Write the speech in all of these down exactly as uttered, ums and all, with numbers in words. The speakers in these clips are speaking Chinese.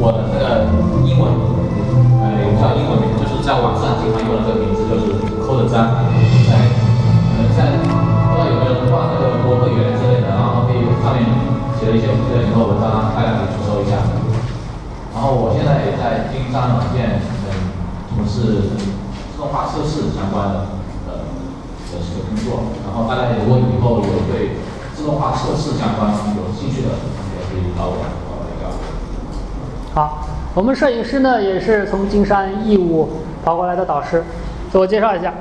我的那个英文，呃，有叫英文名，就是在网上经常用的这个名字就是 Code 张，在可能在不知道有没有人挂那个博客园之类的，然后可以上面写了一些这类型的文章，大家可以去搜一下。然后我现在也在金山软件嗯从事自动化测试相关的呃的这个工作，然后大家如果以后有对自动化测试相关有兴趣的，也可以找我找我聊聊。 好，我们摄影师呢也是从金山义务跑过来的导师，自我介绍一下。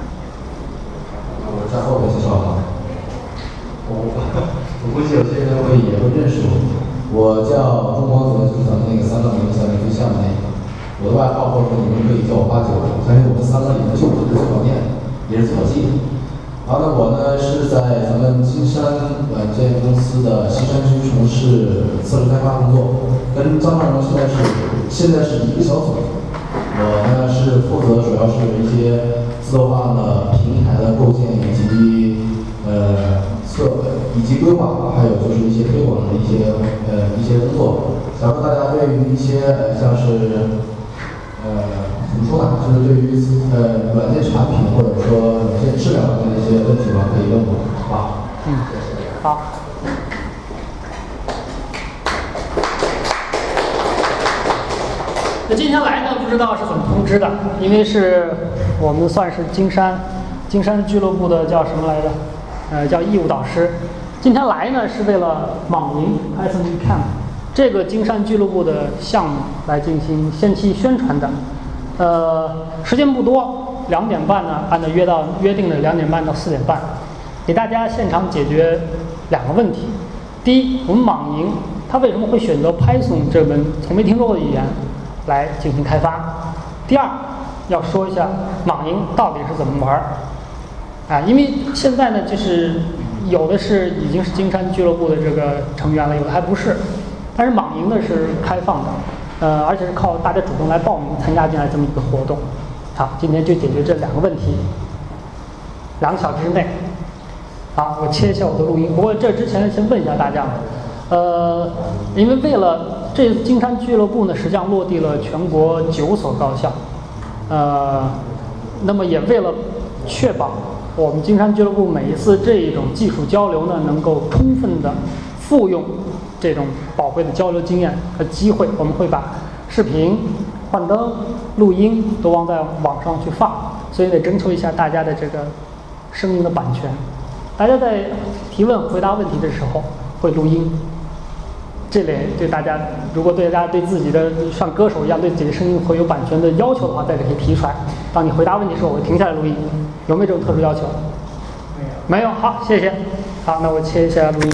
我在后面介绍哈，我我估计有些人会也会认识我。我叫钟光泽，就是咱们那个三个名下面最下面那个。我的外号或者说你们可以叫我八九，相信我们三个里面就我是最好念，也是最好记的。然后呢，我呢是在咱们金山软件公司的西山区从事测试开发工作，跟张大荣现在是现在是一个小组。我呢是负责主要是一些自动化的平台的构建以及呃测以及规划，还有就是一些推广的一些呃一些工作。假如大家对于一些呃像是呃怎么说呢，就是对于呃软件产品或者说软件质量方面的一些问题吧，可以问我，好吧？ 嗯，好。那今天来呢，不知道是怎么通知的，因为是我们算是金山金山俱乐部的叫什么来着？呃，叫义务导师。今天来呢是为了网银 Python Camp 这个金山俱乐部的项目来进行先期宣传的。呃，时间不多，两点半呢，按照约到约定的两点半到四点半，给大家现场解决两个问题。第一，我们网银它为什么会选择 Python 这门从没听说过的语言来进行开发？第二，要说一下网银到底是怎么玩啊？因为现在呢，就是有的是已经是金山俱乐部的这个成员了，有的还不是。但是网银呢是开放的，呃，而且是靠大家主动来报名参加进来这么一个活动。好，今天就解决这两个问题，两个小时之内。好，我切一下我的录音。不过这之前先问一下大家，呃，因为为了这金山俱乐部呢，实际上落地了全国九所高校，呃，那么也为了确保我们金山俱乐部每一次这种技术交流呢，能够充分的复用这种宝贵的交流经验和机会，我们会把视频、幻灯、录音都往在网上去放，所以得征求一下大家的这个声音的版权。大家在提问、回答问题的时候会录音，这类对大家，如果对大家对自己的像歌手一样对自己的声音会有版权的要求的话，在这可以提出来。当你回答问题的时候，我会停下来录音。有没有这种特殊要求？没有。没有。好，谢谢。好，那我切一下录音。